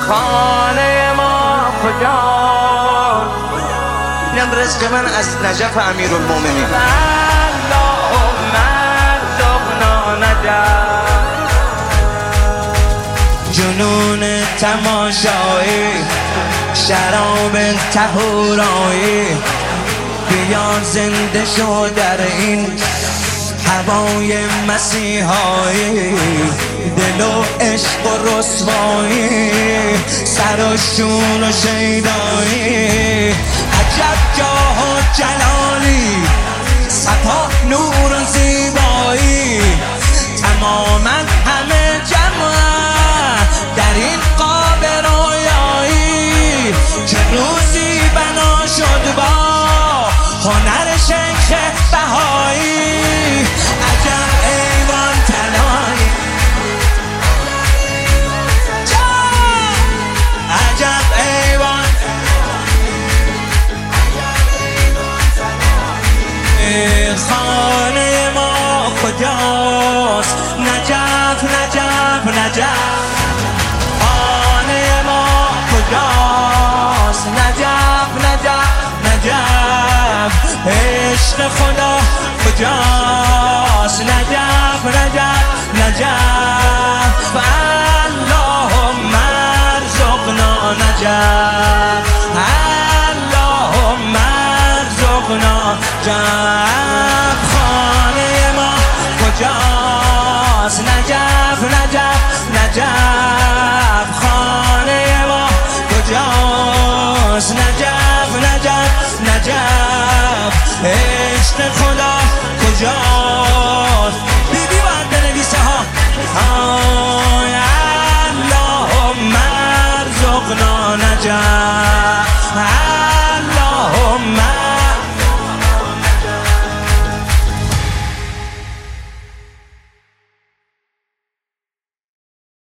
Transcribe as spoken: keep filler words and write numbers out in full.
خانه ما کجاست؟ اینم رزق من از نجف امیرالمومنین. اللهم ارزقنا نجف. جنون تماشایی، شراب طهورایی، بیا زنده شو در این هوای مسیحایی. دل و عشق و رسوایی، سر و شور و شیدایی. عجب جاه و جلالی، صفا نور و زیبایی. تماما همه جمع در این قاب رویایی. چه روزی بنا شد با هنر شیخ بهایی. عجب ایوان تنهایی، عجب ایوان. خانه ما کجاست؟ نجف نجف نجف. خانه ما کجاست؟ نجف نجف نجف. عشق خدا کجاست؟ نجف نجف